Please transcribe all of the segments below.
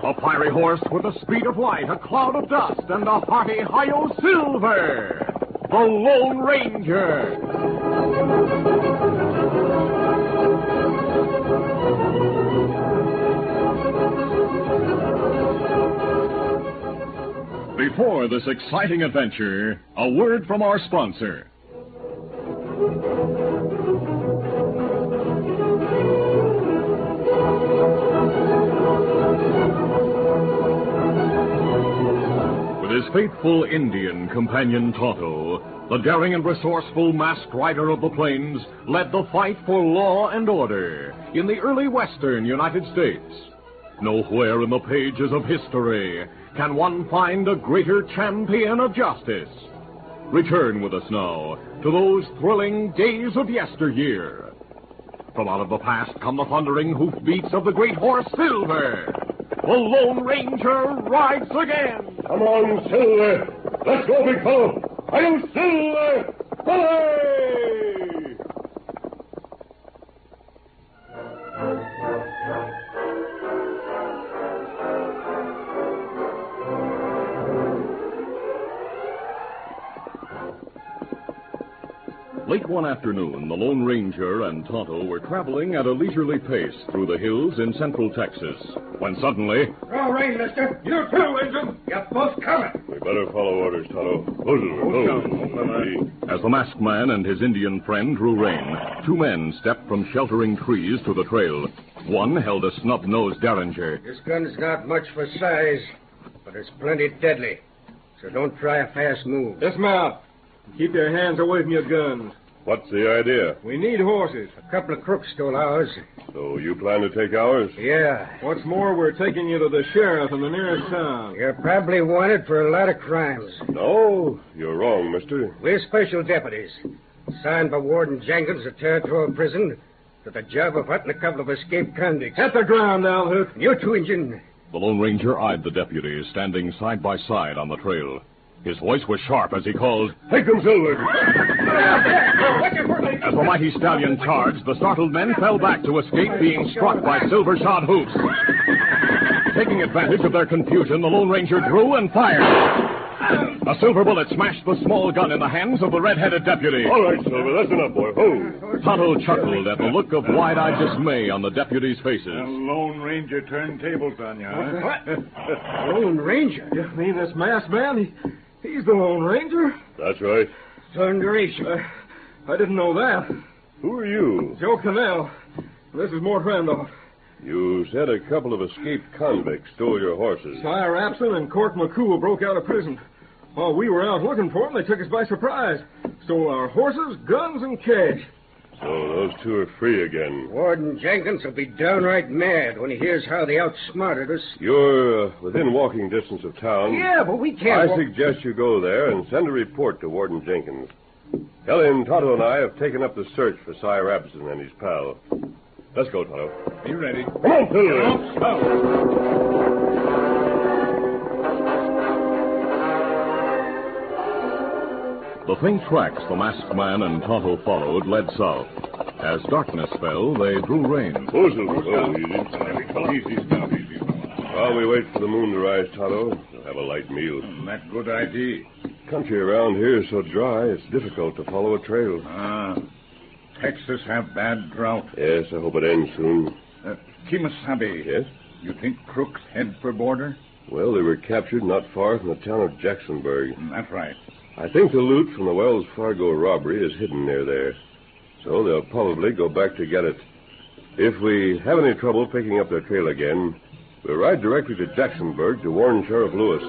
A fiery horse with the speed of light, a cloud of dust, and a hearty Hi-Yo Silver, the Lone Ranger. Before this exciting adventure, a word from our sponsor. With his faithful Indian companion Tonto, the daring and resourceful masked rider of the plains led the fight for law and order in the early western United States. Nowhere in the pages of history can one find a greater champion of justice. Return with us now to those thrilling days of yesteryear. From out of the past come the thundering hoofbeats of the great horse Silver. The Lone Ranger rides again. Come on, Silver. Let's go, big fellow. Hi-Yo Silver! Hooray! Late one afternoon, the Lone Ranger and Tonto were traveling at a leisurely pace through the hills in central Texas, when suddenly... All right, mister. You too, Agent. You're both coming. We better follow orders, Tonto. As the masked man and his Indian friend drew rein, two men stepped from sheltering trees to the trail. One held a snub-nosed Derringer. This gun's not much for size, but it's plenty deadly. So don't try a fast move. Dismount. Keep your hands away from your guns. What's the idea? We need horses. A couple of crooks stole ours. So you plan to take ours? Yeah. What's more, we're taking you to the sheriff in the nearest town. You're probably wanted for a lot of crimes. No, you're wrong, mister. We're special deputies, assigned by Warden Jenkins of Territorial Prison to the job of hunting a couple of escaped convicts. Hit the ground, Alhoot. You two, Injun. The Lone Ranger eyed the deputies standing side by side on the trail. His voice was sharp as he called, Take them, Silver! As the mighty stallion charged, the startled men fell back to escape being struck by silver-shod hoofs. Taking advantage of their confusion, the Lone Ranger drew and fired. A silver bullet smashed the small gun in the hands of the red-headed deputy. All right, Silver, that's enough, boy. Ho! Tonto chuckled at the look of wide-eyed dismay on the deputies' faces. The Lone Ranger turned tables on you, huh? What? Lone Ranger? You mean this masked man? He's the Lone Ranger? That's right. Thunderation. I didn't know that. Who are you? Joe Cannell. This is Mort Randolph. You said a couple of escaped convicts stole your horses. Sire Rapson and Cork McCool broke out of prison. While we were out looking for them, they took us by surprise. Stole our horses, guns, and cash. So those two are free again. Warden Jenkins will be downright mad when he hears how they outsmarted us. You're within walking distance of town. Yeah, but we can't... I suggest you go there and send a report to Warden Jenkins. Helen, Tonto, and I have taken up the search for Sire Rapson and his pal. Let's go, Tonto. Be ready. Come on, Silver. The faint tracks the masked man and Tonto followed led south. As darkness fell, they drew rein. Oh, Silver. Oh, easy. Easy, stop, easy. While we wait for the moon to rise, Tonto, we'll have a light meal. That good idea. Country around here is so dry, it's difficult to follow a trail. Texas have bad drought. Yes, I hope it ends soon. Kimasabi. Yes? You think crooks head for border? Well, they were captured not far from the town of Jacksonburg. That's right. I think the loot from the Wells Fargo robbery is hidden near there. So they'll probably go back to get it. If we have any trouble picking up their trail again, we'll ride directly to Jacksonburg to warn Sheriff Lewis.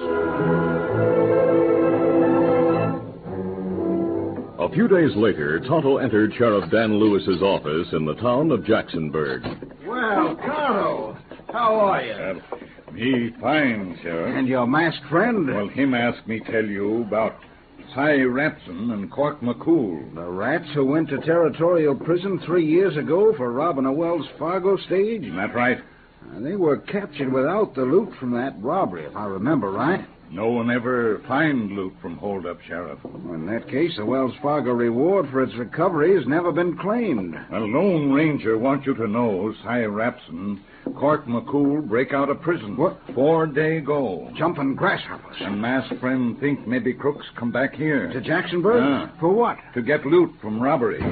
A few days later, Tonto entered Sheriff Dan Lewis's office in the town of Jacksonburg. Well, Tonto, how are you? Me fine, Sheriff. And your masked friend? Well, him asked me tell you about Cy Rapson and Cork McCool. The rats who went to Territorial Prison 3 years ago for robbing a Wells Fargo stage? That's right. They were captured without the loot from that robbery, if I remember right. No one ever find loot from holdup, Sheriff. Well, in that case, the Wells Fargo reward for its recovery has never been claimed. A Lone Ranger wants you to know, Cy Rapson, Cork McCool break out of prison. What? 4 day ago. Jumping grasshoppers. And masked friend think maybe crooks come back here. To Jacksonburg? For what? To get loot from robbery.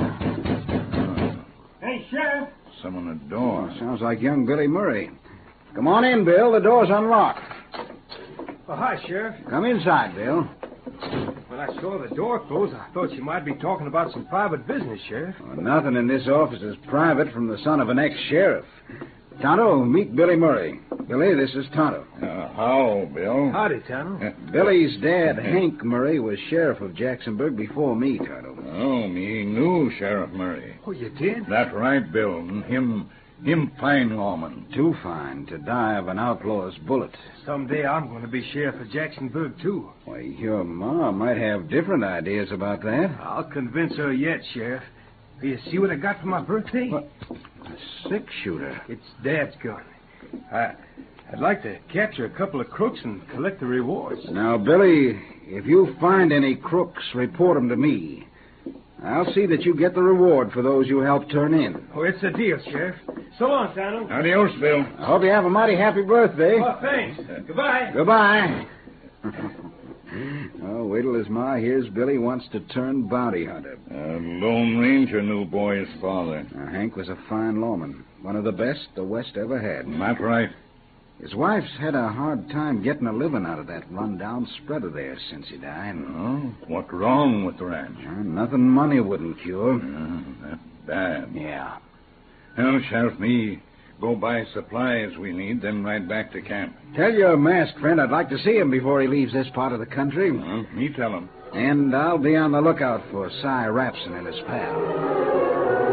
Hey, Sheriff. Someone at the door. Sounds like young Billy Murray. Come on in, Bill. The door's unlocked. Oh, hi, Sheriff. Come inside, Bill. When I saw the door closed, I thought you might be talking about some private business, Sheriff. Well, nothing in this office is private from the son of an ex-sheriff. Tonto, meet Billy Murray. Billy, this is Tonto. How, Bill? Howdy, Tonto. Billy's dad, Hank Murray, was sheriff of Jacksonburg before me, Tonto. Oh, me knew Sheriff Murray. Oh, you did? That's right, Bill. And him fine lawman. Too fine to die of an outlaw's bullet. Someday I'm going to be sheriff of Jacksonburg, too. Why, your ma might have different ideas about that. I'll convince her yet, Sheriff. Do you see what I got for my birthday? What? A six-shooter. It's Dad's gun. I'd like to capture a couple of crooks and collect the rewards. Now, Billy, if you find any crooks, report them to me. I'll see that you get the reward for those you helped turn in. Oh, it's a deal, Sheriff. So long, Tonto. Adios, Bill. I hope you have a mighty happy birthday. Oh, thanks. Goodbye. Goodbye. Oh, wait till his ma hears Billy wants to turn bounty hunter. Lone Ranger knew boy's father. Now, Hank was a fine lawman. One of the best the West ever had. That's right. His wife's had a hard time getting a living out of that rundown spread of theirs since he died. Oh, what's wrong with the ranch? Nothing money wouldn't cure. That's bad. Yeah. Well, Sheriff, me go buy supplies we need, then ride back to camp. Tell your masked friend I'd like to see him before he leaves this part of the country. Me tell him. And I'll be on the lookout for Cy Rapson and his pal.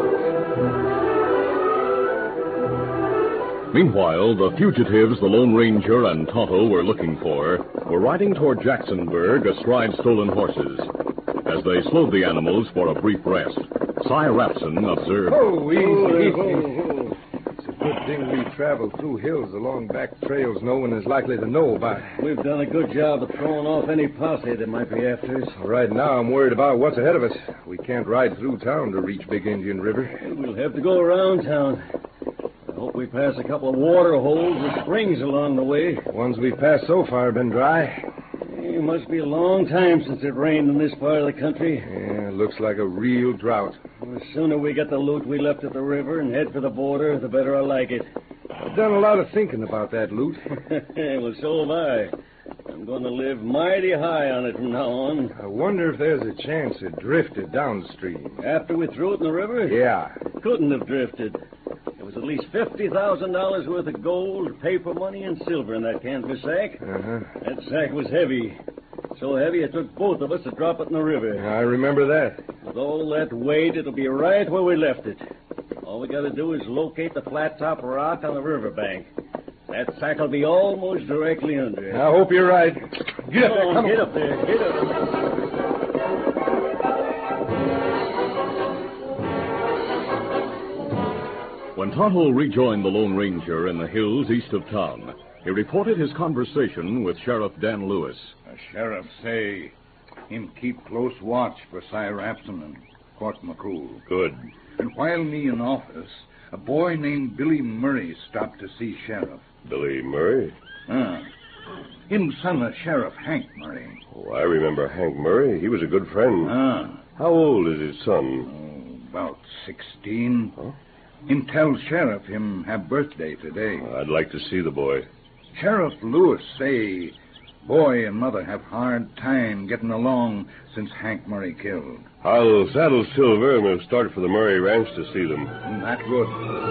Meanwhile, the fugitives the Lone Ranger and Tonto were looking for were riding toward Jacksonburg astride stolen horses. As they slowed the animals for a brief rest, Cy Rapson observed... Oh, easy. It's a good thing we travel through hills along back trails no one is likely to know about. We've done a good job of throwing off any posse that might be after us. Right now, I'm worried about what's ahead of us. We can't ride through town to reach Big Indian River. We'll have to go around town. I hope we pass a couple of water holes or springs along the way. The ones we've passed so far have been dry. It must be a long time since it rained in this part of the country. Yeah, it looks like a real drought. The sooner we get the loot we left at the river and head for the border, the better I like it. I've done a lot of thinking about that loot. Well, so have I. I'm going to live mighty high on it from now on. I wonder if there's a chance it drifted downstream. After we threw it in the river? Yeah. It couldn't have drifted. There was at least $50,000 worth of gold, paper money, and silver in that canvas sack. Uh-huh. That sack was heavy. So heavy it took both of us to drop it in the river. I remember that. With all that weight, it'll be right where we left it. All we got to do is locate the flat-top rock on the riverbank. That sack will be almost directly under it. I hope you're right. Get up there, come Get on. up there, get up. When Tonto rejoined the Lone Ranger in the hills east of town, he reported his conversation with Sheriff Dan Lewis. The sheriff say him keep close watch for Cy Rapson and Cork McCool. Good. And while me in office, a boy named Billy Murray stopped to see Sheriff. Billy Murray? Him son of Sheriff Hank Murray. Oh, I remember Hank Murray. He was a good friend. How old is his son? About 16. Huh? Him tell Sheriff him have birthday today. I'd like to see the boy. Sheriff Lewis say boy and mother have hard time getting along since Hank Murray killed. I'll saddle Silver and we'll start for the Murray Ranch to see them. That good.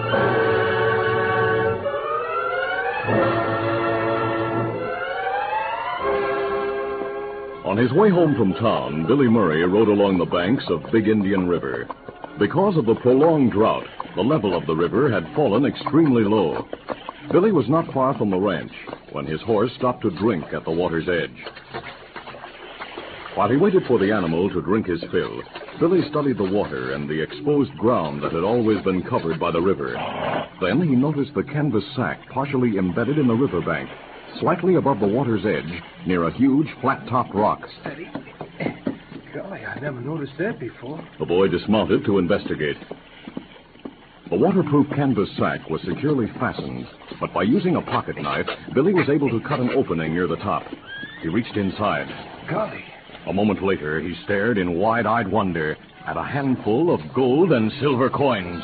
On his way home from town, Billy Murray rode along the banks of Big Indian River. Because of the prolonged drought, the level of the river had fallen extremely low. Billy was not far from the ranch when his horse stopped to drink at the water's edge. While he waited for the animal to drink his fill, Billy studied the water and the exposed ground that had always been covered by the river. Then he noticed the canvas sack partially embedded in the riverbank, slightly above the water's edge, near a huge flat-topped rock. Steady. Golly, I never noticed that before. The boy dismounted to investigate. The waterproof canvas sack was securely fastened, but by using a pocket knife, Billy was able to cut an opening near the top. He reached inside. Golly. A moment later, he stared in wide-eyed wonder at a handful of gold and silver coins.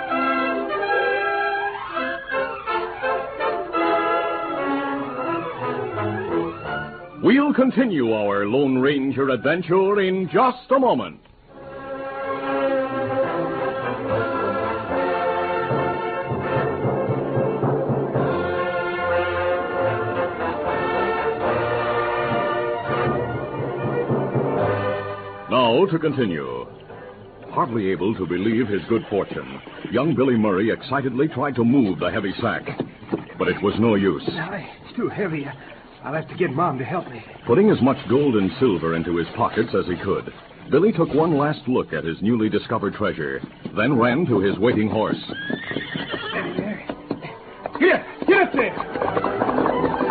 We'll continue our Lone Ranger adventure in just a moment. Now to continue. Hardly able to believe his good fortune, young Billy Murray excitedly tried to move the heavy sack. But it was no use. It's too heavy. I'll have to get Mom to help me. Putting as much gold and silver into his pockets as he could, Billy took one last look at his newly discovered treasure, then ran to his waiting horse. Steady there. Get up there!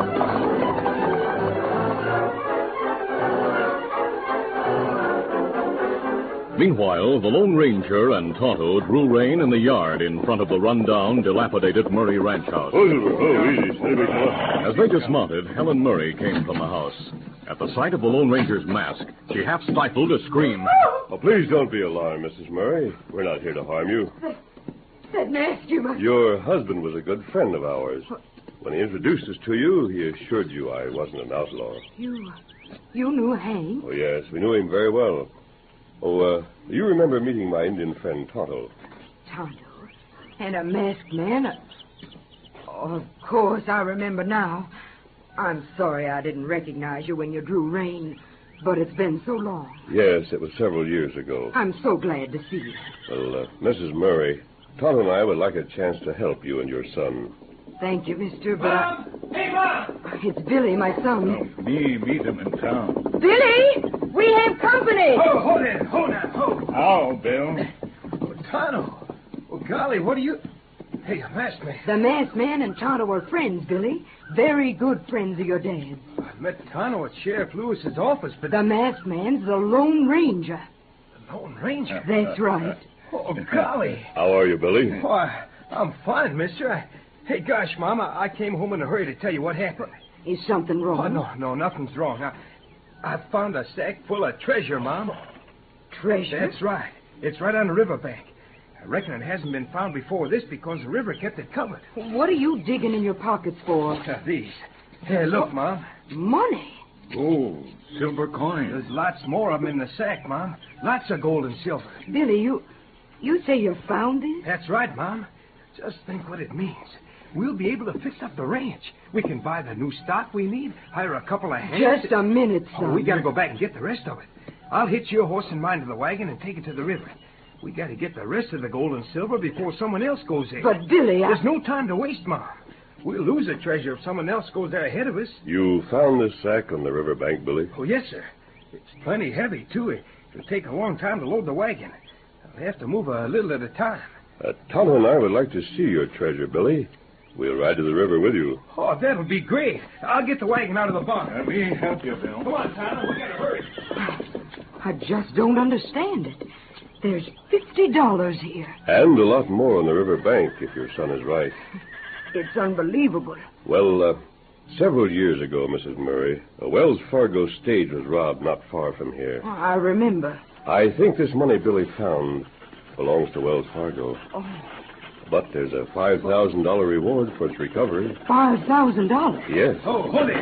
Meanwhile, the Lone Ranger and Tonto drew rein in the yard in front of the run-down, dilapidated Murray ranch house. Easy. Steady, big fella. As they dismounted, Helen Murray came from the house. At the sight of the Lone Ranger's mask, she half stifled a scream. Oh, please don't be alarmed, Mrs. Murray. We're not here to harm you. That mask you must... Your husband was a good friend of ours. When he introduced us to you, he assured you I wasn't an outlaw. You knew Hank? Oh, yes, we knew him very well. Oh, you remember meeting my Indian friend, Tonto? Tonto? And a masked man? Of course, I remember now. I'm sorry I didn't recognize you when you drew rein, but it's been so long. Yes, it was several years ago. I'm so glad to see you. Well, Mrs. Murray, Tonto and I would like a chance to help you and your son. Thank you, mister, but Mom! Hey, Mom! It's Billy, my son. Me meet him in town. Billy! We have company! Oh, hold it. Hold on. Hold. How, Bill? Oh, Tonto. Oh, golly, what are you... Hey, a masked man. The masked man and Tonto are friends, Billy. Very good friends of your dad's. I met Tonto at Sheriff Lewis's office, but... The masked man's the Lone Ranger. The Lone Ranger? That's right. Oh, golly. How are you, Billy? Oh, I'm fine, mister. Hey, gosh, Mama, I came home in a hurry to tell you what happened. Is something wrong? Oh, no, nothing's wrong. I found a sack full of treasure, Mom. Treasure? That's right. It's right on the riverbank. I reckon it hasn't been found before this because the river kept it covered. What are you digging in your pockets for? These. Here, look, Mom. Money? Oh, silver coins. There's lots more of them in the sack, Mom. Lots of gold and silver. Billy, you say you found this? That's right, Mom. Just think what it means. We'll be able to fix up the ranch. We can buy the new stock we need, hire a couple of hands. Just a minute, son. Oh, we got to go back and get the rest of it. I'll hitch your horse and mine to the wagon and take it to the river. We got to get the rest of the gold and silver before someone else goes there. But, Billy, There's no time to waste, Mom. We'll lose the treasure if someone else goes there ahead of us. You found this sack on the riverbank, Billy? Oh, yes, sir. It's plenty heavy, too. It'll take a long time to load the wagon. I'll have to move a little at a time. Tonto and I would like to see your treasure, Billy. We'll ride to the river with you. Oh, that'll be great. I'll get the wagon out of the barn. Let me help you, Bill. Come on, Tonto. We gotta hurry. I just don't understand it. There's $50 here. And a lot more on the riverbank, if your son is right. It's unbelievable. Well, several years ago, Mrs. Murray, a Wells Fargo stage was robbed not far from here. I remember. I think this money Billy found belongs to Wells Fargo. Oh. But there's a $5,000 reward for its recovery. $5,000? Yes. Oh, hold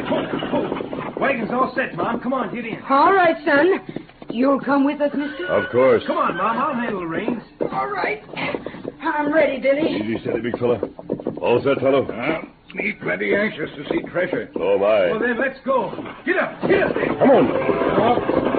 it. Wagon's all set, Mom. Come on, get in. All right, son. You'll come with us, mister? Of course. Come on, Mom. I'll handle the reins. All right. I'm ready, Billy. Easy, steady, big fella. All set, Tonto? Me plenty anxious to see treasure. Oh, my. Well, then, let's go. Get up. Get up there. Come on.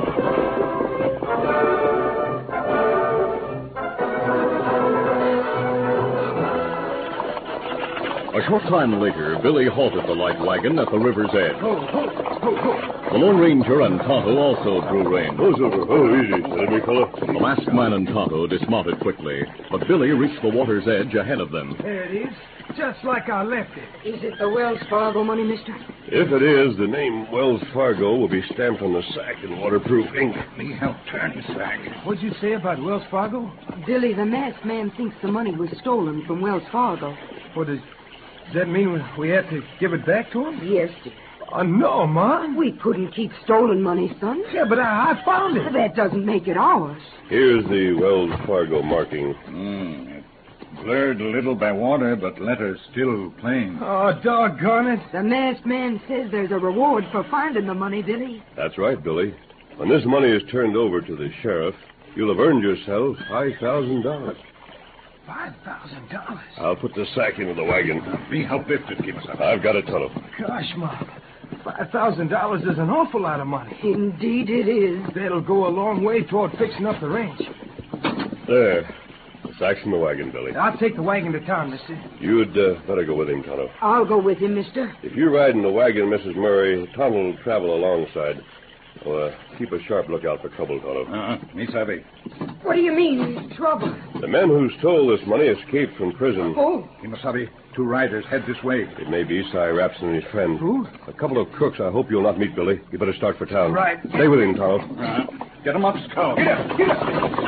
A short time later, Billy halted the light wagon at the river's edge. The Lone Ranger and Tonto also drew rein. Easy, steady, big fella. The masked man and Tonto dismounted quickly, but Billy reached the water's edge ahead of them. There it is. just like I left it. Is it the Wells Fargo money, mister? If it is, the name Wells Fargo will be stamped on the sack in waterproof ink. Me help turn the sack. What'd you say about Wells Fargo? Billy, the masked man thinks the money was stolen from Wells Fargo. What does that mean? We have to give it back to him? Yes, dear. Oh, no, Ma. We couldn't keep stolen money, son. Yeah, but I found it. That doesn't make it ours. Here's the Wells Fargo marking. Blurred a little by water, but letters still plain. Oh, doggone it. The masked man says there's a reward for finding the money, Billy. That's right, Billy. When this money is turned over to the sheriff, you'll have earned yourself $5,000. $5,000? I'll put the sack into the wagon. Me help lift it, Kemosabe. I've got a tunnel. Gosh, Ma. $5,000 is an awful lot of money. Indeed it is. That'll go a long way toward fixing up the ranch. There. The sack's in the wagon, Billy. I'll take the wagon to town, mister. You'd better go with him, Tonto. I'll go with him, mister. If you ride in the wagon, Mrs. Murray, Tonto will travel alongside. Well, keep a sharp lookout for trouble, Tonto. Me sabe. What do you mean, trouble? The men who stole this money escaped from prison. Oh, Kemosabe, 2 riders head this way. It may be Cy Rapson and his friend. Who? A couple of crooks I hope you'll not meet, Billy. You better start for town. Right. Stay with him, Tonto. Get 'em up, Scout. Get up.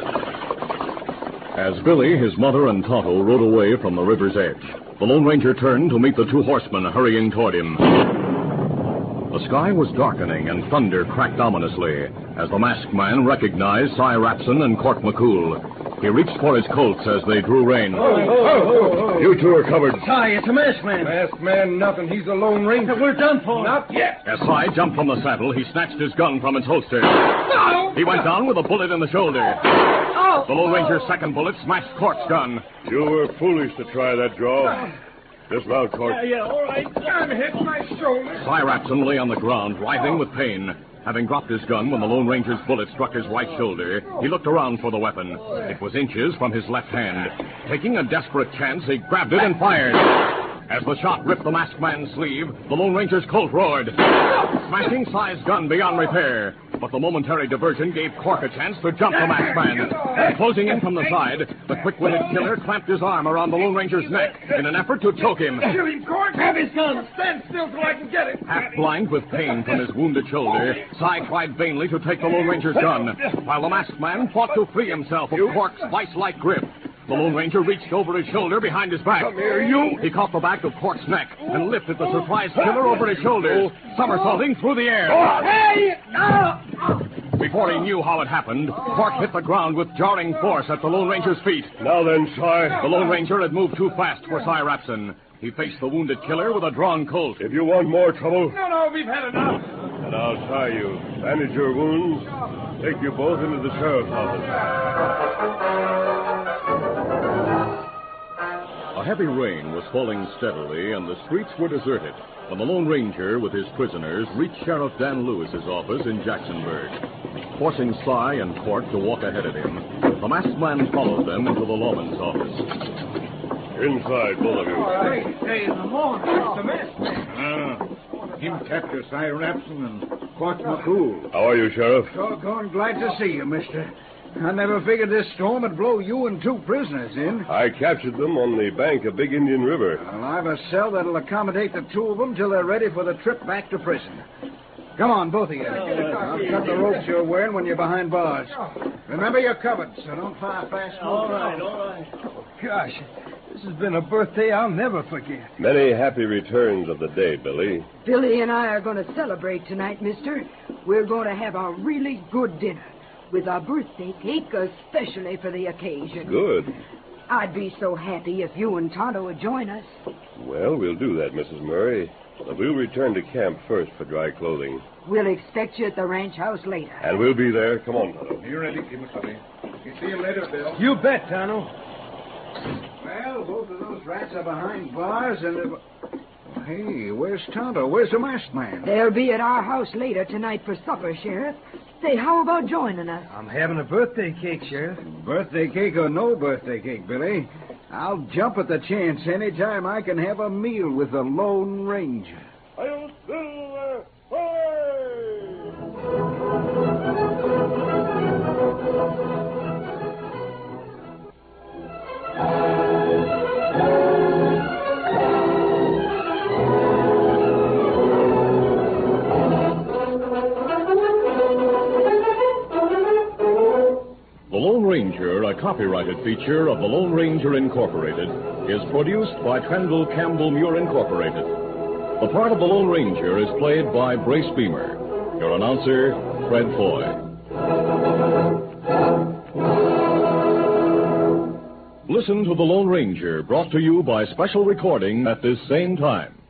As Billy, his mother, and Tonto rode away from the river's edge, the Lone Ranger turned to meet the 2 horsemen hurrying toward him. The sky was darkening and thunder cracked ominously as the masked man recognized Cy Rapson and Court McCool. He reached for his Colts as they drew rein. You two are covered. Cy, it's a masked man. Masked man, nothing. He's the Lone Ranger. We're done for. Not yet. As Cy jumped from the saddle, he snatched his gun from its holster. He went down with a bullet in the shoulder. The Lone Ranger's second bullet smashed Court's gun. You were foolish to try that draw. Dismount, Court. Yeah, all right. I'm hit my shoulder. Cy Rapson lay on the ground, writhing with pain. Having dropped his gun when the Lone Ranger's bullet struck his right shoulder, he looked around for the weapon. It was inches from his left hand. Taking a desperate chance, he grabbed it and fired. As the shot ripped the masked man's sleeve, the Lone Ranger's Colt roared, smashing Cy's gun beyond repair. But the momentary diversion gave Cork a chance to jump the masked man. Closing in from the side, the quick-witted killer clamped his arm around the Lone Ranger's neck in an effort to choke him. Shoot him, Court. Have his gun. Stand still till I can get it. Half blind with pain from his wounded shoulder, Cy tried vainly to take the Lone Ranger's gun, while the masked man fought to free himself of Cork's vice-like grip. The Lone Ranger reached over his shoulder behind his back. Come here, you. He caught the back of Cork's neck and lifted the surprised killer over his shoulders, somersaulting through the air. Hey! Before he knew how it happened, Cork hit the ground with jarring force at the Lone Ranger's feet. Now then, Cy. The Lone Ranger had moved too fast for Cy Rapson. He faced the wounded killer with a drawn Colt. If you want more trouble, No, we've had enough. then I'll tie you, bandage your wounds, take you both into the sheriff's office. A heavy rain was falling steadily, and the streets were deserted when the Lone Ranger, with his prisoners, reached Sheriff Dan Lewis's office in Jacksonburg. Forcing Cy and Court to walk ahead of him, the masked man followed them into the lawman's office. Inside, both of you. Hey, in the morning. It's the masked man. Him capture Cy Rapson and Court McCool. How are you, Sheriff? Doggone glad to see you, mister. I never figured this storm would blow you and 2 prisoners in. I captured them on the bank of Big Indian River. Well, I've a cell that'll accommodate the 2 of them till they're ready for the trip back to prison. Come on, both of you. I'll cut the ropes you're wearing when you're behind bars. Remember, you're covered, so don't fire fast. All right. Gosh, this has been a birthday I'll never forget. Many happy returns of the day, Billy. Billy and I are going to celebrate tonight, mister. We're going to have a really good dinner with our birthday cake, especially for the occasion. Good. I'd be so happy if you and Tonto would join us. Well, we'll do that, Mrs. Murray. But we'll return to camp first for dry clothing. We'll expect you at the ranch house later. And we'll be there. Come on, Tonto. You ready, Kemosabe? See you later, Bill. You bet, Tonto. Well, both of those rats are behind bars, and... Hey, where's Tonto? Where's the masked man? They'll be at our house later tonight for supper, Sheriff. Say, how about joining us? I'm having a birthday cake, Sheriff. Birthday cake or no birthday cake, Billy, I'll jump at the chance any time I can have a meal with the Lone Ranger. Ranger, a copyrighted feature of the Lone Ranger Incorporated, is produced by Trendle Campbell Muir Incorporated. The part of the Lone Ranger is played by Brace Beamer. Your announcer, Fred Foy. Listen to The Lone Ranger, brought to you by special recording at this same time.